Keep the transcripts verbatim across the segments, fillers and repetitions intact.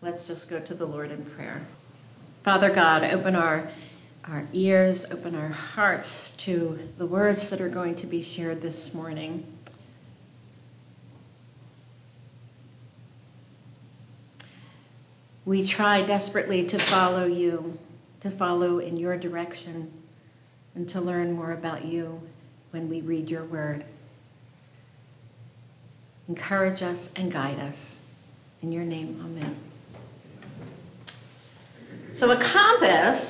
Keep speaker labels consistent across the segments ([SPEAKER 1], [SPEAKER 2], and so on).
[SPEAKER 1] Let's just go to the Lord in prayer. Father God, open our, our ears, open our hearts to the words that are going to be shared this morning. We try desperately to follow you, to follow in your direction, and to learn more about you when we read your word. Encourage us and guide us. In your name, amen. So a compass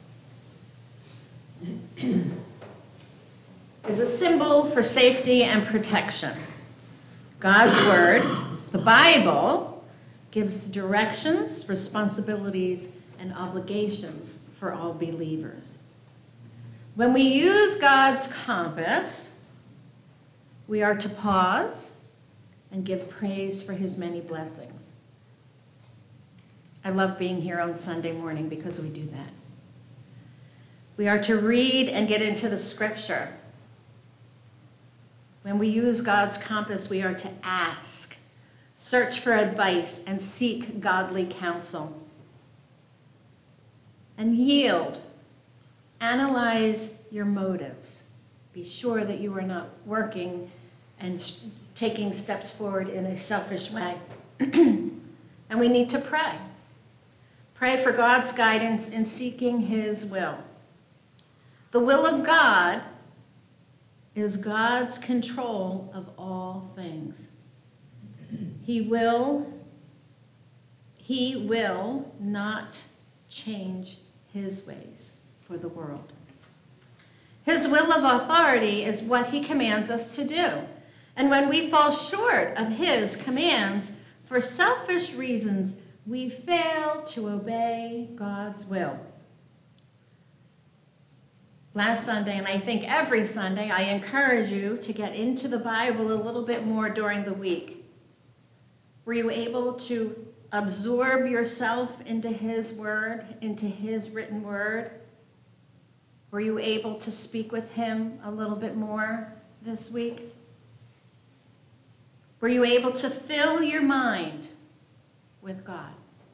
[SPEAKER 1] is a symbol for safety and protection. God's word, the Bible, gives directions, responsibilities, and obligations for all believers. When we use God's compass, we are to pause and give praise for his many blessings. I love being here on Sunday morning because we do that. We are to read and get into the scripture. When we use God's compass, we are to ask, search for advice, and seek godly counsel. And yield. Analyze your motives. Be sure that you are not working and taking steps forward in a selfish way. And we need to pray. Pray for God's guidance in seeking his will. The will of God is God's control of all things. He will, he will not change his ways for the world. His will of authority is what he commands us to do. And when we fall short of his commands for selfish reasons, we fail to obey God's will. Last Sunday, and I think every Sunday, I encourage you to get into the Bible a little bit more during the week. Were you able to absorb yourself into his word, into his written word? Were you able to speak with him a little bit more this week? Were you able to fill your mind with God?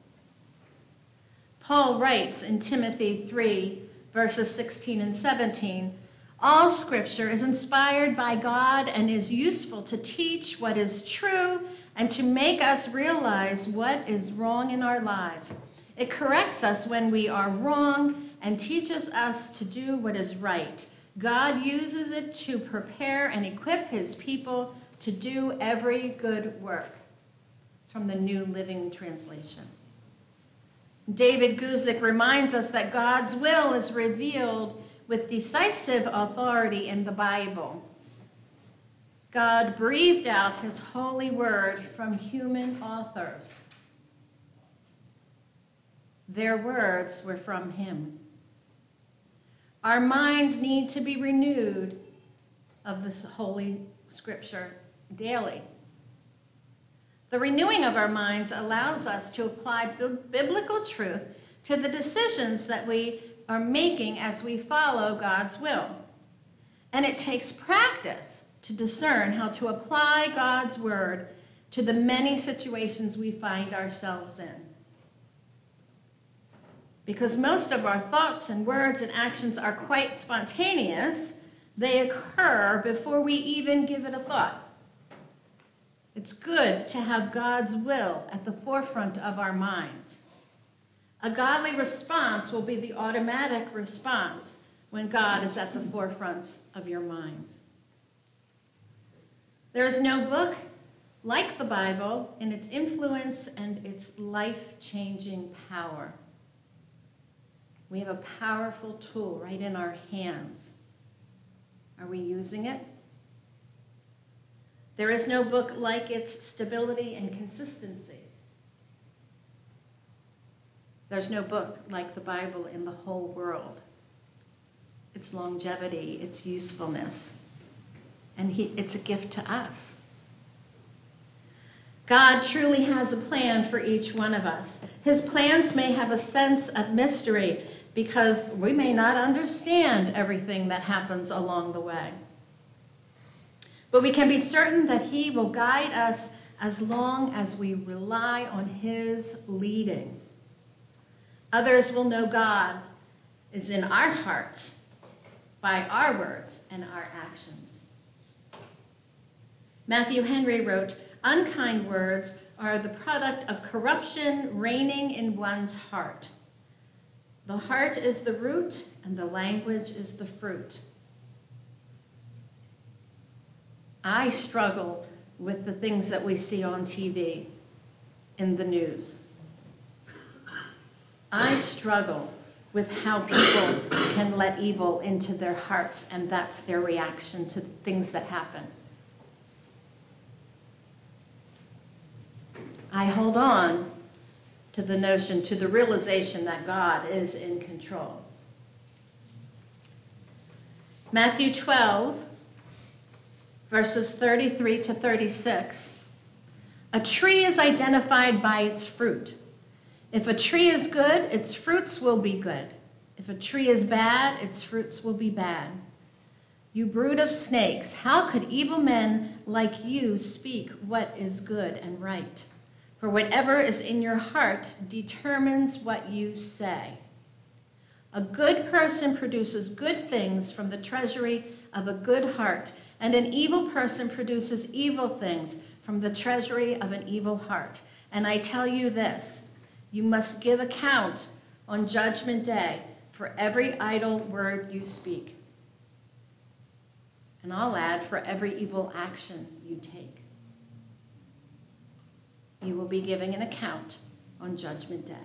[SPEAKER 1] Paul writes in Timothy three, verses sixteen and seventeen, all scripture is inspired by God and is useful to teach what is true and to make us realize what is wrong in our lives. It corrects us when we are wrong and teaches us to do what is right. God uses it to prepare and equip his people to do every good work. It's from the New Living Translation. David Guzik reminds us that God's will is revealed with decisive authority in the Bible. God breathed out his holy word from human authors. Their words were from him. Our minds need to be renewed of this holy scripture daily. The renewing of our minds allows us to apply biblical truth to the decisions that we are making as we follow God's will. And it takes practice to discern how to apply God's word to the many situations we find ourselves in. Because most of our thoughts and words and actions are quite spontaneous, they occur before we even give it a thought. It's good to have God's will at the forefront of our minds. A godly response will be the automatic response when God is at the forefront of your minds. There is no book like the Bible in its influence and its life-changing power. We have a powerful tool right in our hands. Are we using it? There is no book like its stability and consistency. There's no book like the Bible in the whole world. Its longevity, its usefulness, and he, it's a gift to us. God truly has a plan for each one of us. His plans may have a sense of mystery because we may not understand everything that happens along the way. But we can be certain that he will guide us as long as we rely on his leading. Others will know God is in our hearts by our words and our actions. Matthew Henry wrote, "Unkind words are the product of corruption reigning in one's heart. The heart is the root, and the language is the fruit." I struggle with the things that we see on T V, in the news. I struggle with how people can let evil into their hearts, and that's their reaction to things that happen. I hold on to the notion, to the realization that God is in control. Matthew twelve, verses thirty-three to thirty-six. A tree is identified by its fruit. If a tree is good, its fruits will be good. If a tree is bad, its fruits will be bad. You brood of snakes, how could evil men like you speak what is good and right? For whatever is in your heart determines what you say. A good person produces good things from the treasury of a good heart, and an evil person produces evil things from the treasury of an evil heart. And I tell you this, you must give account on Judgment Day for every idle word you speak. And I'll add, for every evil action you take. You will be giving an account on Judgment Day.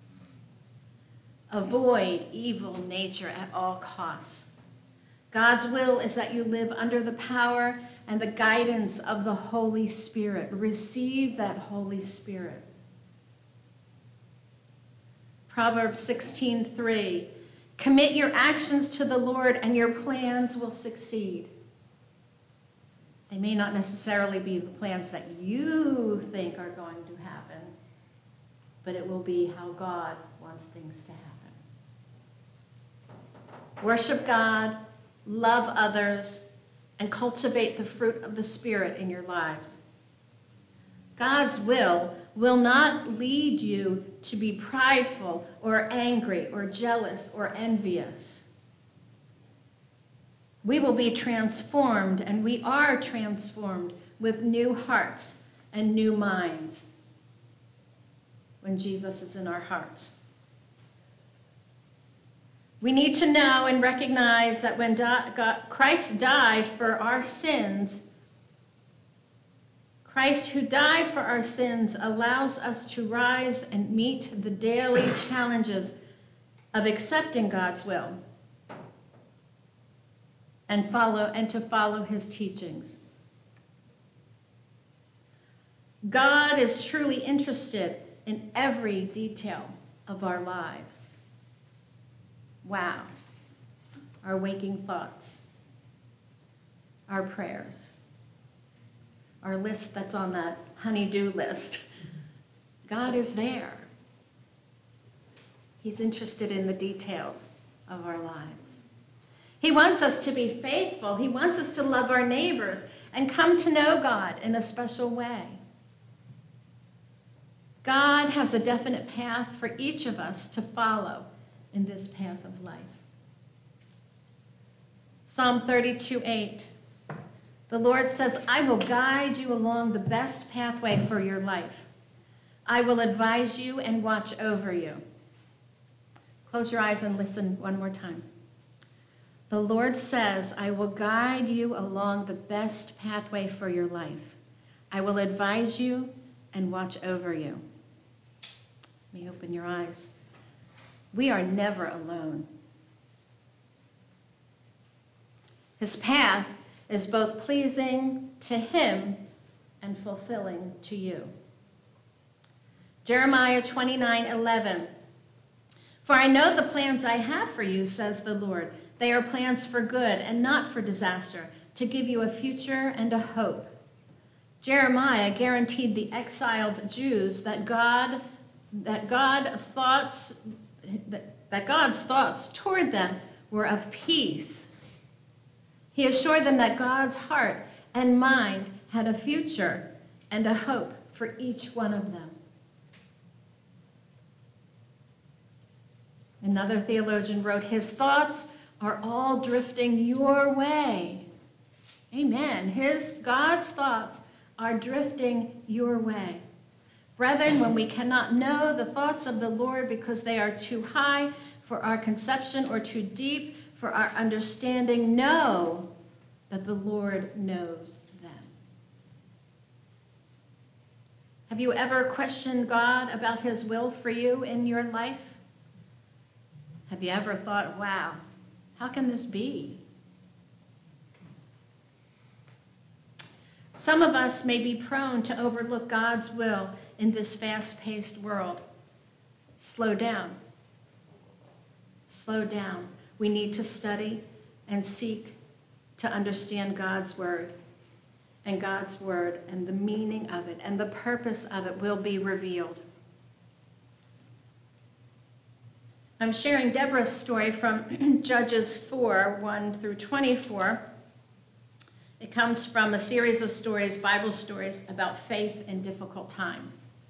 [SPEAKER 1] Avoid evil nature at all costs. God's will is that you live under the power and the guidance of the Holy Spirit. Receive that Holy Spirit. Proverbs sixteen three. Commit your actions to the Lord and your plans will succeed. They may not necessarily be the plans that you think are going to happen, but it will be how God wants things to happen. Worship God, love others, and cultivate the fruit of the Spirit in your lives. God's will will not lead you to be prideful or angry or jealous or envious. We will be transformed, and we are transformed with new hearts and new minds when Jesus is in our hearts. We need to know and recognize that when God, Christ died for our sins, Christ who died for our sins allows us to rise and meet the daily challenges of accepting God's will and follow and to follow his teachings. God is truly interested in every detail of our lives. Wow. Our waking thoughts, our prayers, our list that's on that honey-do list. God is there. He's interested in the details of our lives. He wants us to be faithful. He wants us to love our neighbors and come to know God in a special way. God has a definite path for each of us to follow in this path of life. Psalm thirty-two eight. The Lord says, I will guide you along the best pathway for your life. I will advise you and watch over you. Close your eyes and listen one more time. The Lord says, I will guide you along the best pathway for your life. I will advise you and watch over you. Let me open your eyes. We are never alone. His path is both pleasing to him and fulfilling to you. Jeremiah twenty-nine eleven. For I know the plans I have for you, says the Lord. They are plans for good and not for disaster, to give you a future and a hope. Jeremiah guaranteed the exiled Jews that God, that God thoughts, that, that God's thoughts toward them were of peace. He assured them that God's heart and mind had a future and a hope for each one of them. Another theologian wrote, his thoughts are all drifting your way. Amen. His, God's thoughts are drifting your way. Brethren, when we cannot know the thoughts of the Lord because they are too high for our conception or too deep for our understanding, know that the Lord knows them. Have you ever questioned God about his will for you in your life? Have you ever thought, wow, how can this be? Some of us may be prone to overlook God's will in this fast-paced world. Slow down. Slow down. We need to study and seek to understand God's word. And God's word and the meaning of it and the purpose of it will be revealed. I'm sharing Deborah's story from Judges four, one through twenty-four. It comes from a series of stories, Bible stories, about faith in difficult times.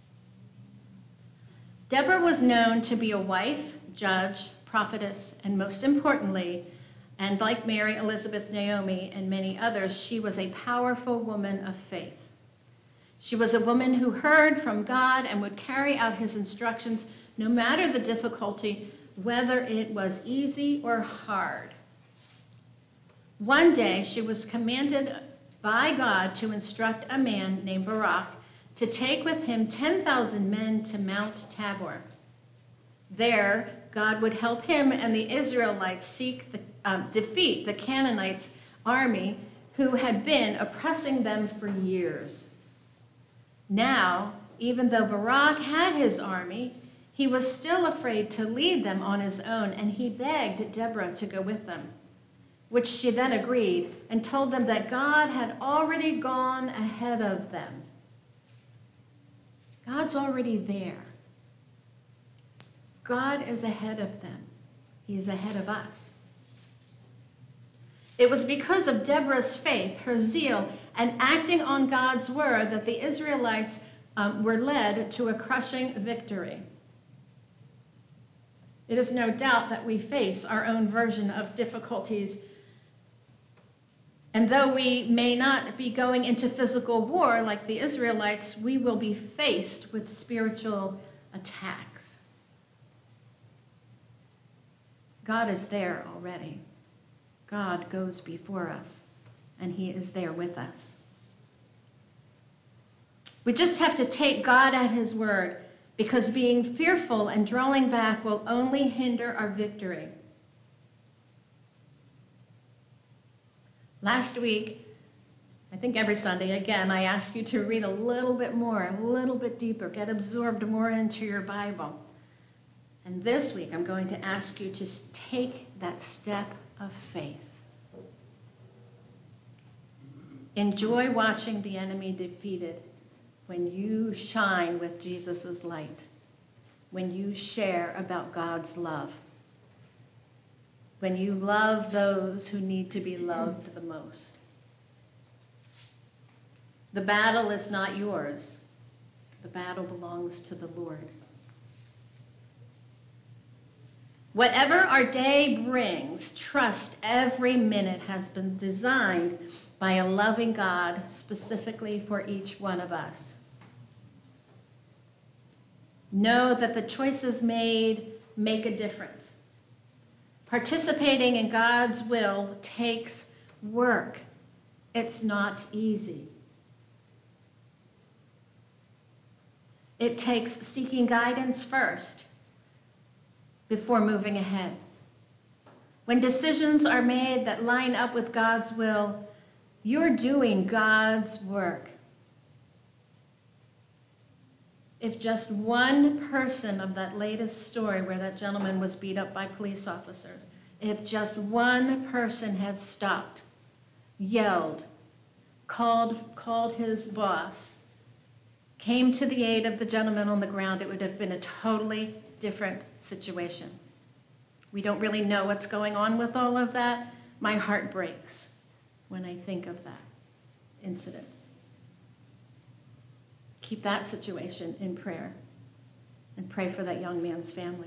[SPEAKER 1] Deborah was known to be a wife, judge, prophetess, and most importantly, and like Mary, Elizabeth, Naomi, and many others, she was a powerful woman of faith. She was a woman who heard from God and would carry out his instructions no matter the difficulty, whether it was easy or hard. One day, she was commanded by God to instruct a man named Barak to take with him ten thousand men to Mount Tabor. There, God would help him and the Israelites seek the, um, defeat the Canaanites' army who had been oppressing them for years. Now, even though Barak had his army, he was still afraid to lead them on his own, and he begged Deborah to go with them, which she then agreed and told them that God had already gone ahead of them. God's already there. God is ahead of them. He is ahead of us. It was because of Deborah's faith, her zeal, and acting on God's word that the Israelites um, were led to a crushing victory. It is no doubt that we face our own version of difficulties. And though we may not be going into physical war like the Israelites, we will be faced with spiritual attacks. God is there already. God goes before us, and he is there with us. We just have to take God at his word, because being fearful and drawing back will only hinder our victory. Last week, I think every Sunday, again, I ask you to read a little bit more, a little bit deeper, get absorbed more into your Bible. And this week, I'm going to ask you to take that step of faith. Enjoy watching the enemy defeated when you shine with Jesus' light, when you share about God's love, when you love those who need to be loved the most. The battle is not yours. The battle belongs to the Lord. Whatever our day brings, trust every minute has been designed by a loving God specifically for each one of us. Know that the choices made make a difference. Participating in God's will takes work. It's not easy. It takes seeking guidance first before moving ahead. When decisions are made that line up with God's will, you're doing God's work. If just one person of that latest story where that gentleman was beat up by police officers, if just one person had stopped, yelled, called, called his boss, came to the aid of the gentleman on the ground, it would have been a totally different situation. We don't really know what's going on with all of that. My heart breaks when I think of that incident. Keep that situation in prayer and pray for that young man's family.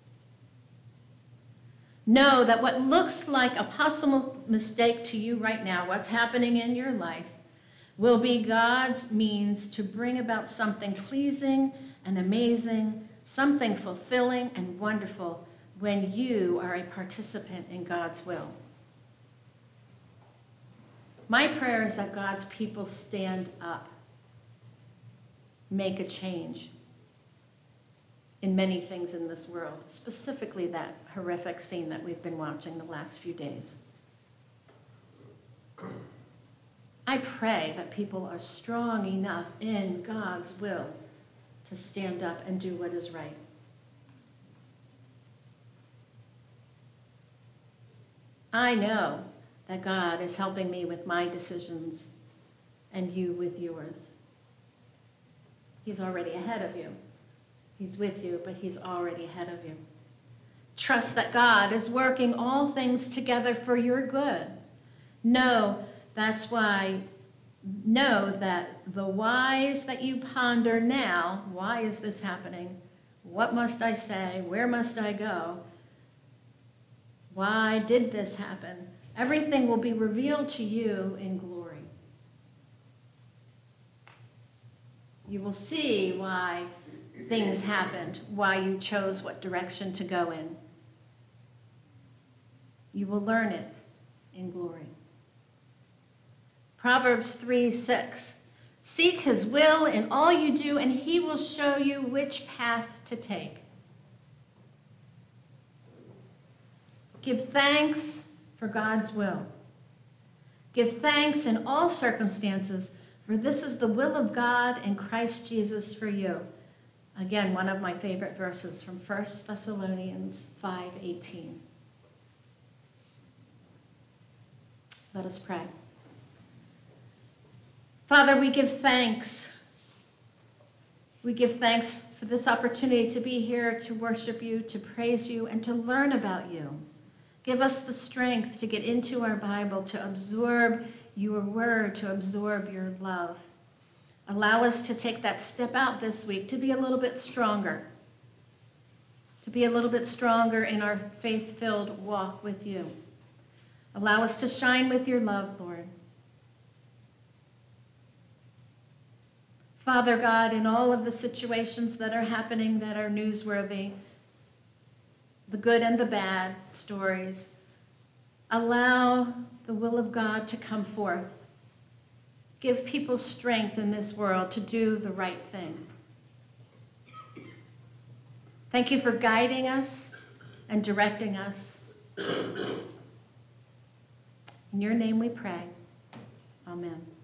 [SPEAKER 1] Know that what looks like a possible mistake to you right now, what's happening in your life, will be God's means to bring about something pleasing and amazing, something fulfilling and wonderful when you are a participant in God's will. My prayer is that God's people stand up, make a change in many things in this world, specifically that horrific scene that we've been watching the last few days. I pray that people are strong enough in God's will to stand up and do what is right. I know that God is helping me with my decisions and you with yours. He's already ahead of you. He's with you, but he's already ahead of you. Trust that God is working all things together for your good. Know that's why, know that the whys that you ponder now, why is this happening? What must I say? Where must I go? Why did this happen? Everything will be revealed to you in glory. You will see why things happened, why you chose what direction to go in. You will learn it in glory. Proverbs three six. Seek his will in all you do, and he will show you which path to take. Give thanks for God's will. Give thanks in all circumstances, for this is the will of God in Christ Jesus for you. Again, one of my favorite verses from First Thessalonians five eighteen. Let us pray. Father, we give thanks. We give thanks for this opportunity to be here to worship you, to praise you, and to learn about you. Give us the strength to get into our Bible, to absorb your word, to absorb your love. Allow us to take that step out this week, to be a little bit stronger, to be a little bit stronger in our faith-filled walk with you. Allow us to shine with your love, Lord. Father God, in all of the situations that are happening that are newsworthy, the good and the bad stories, allow the will of God to come forth. Give people strength in this world to do the right thing. Thank you for guiding us and directing us. In your name we pray. Amen.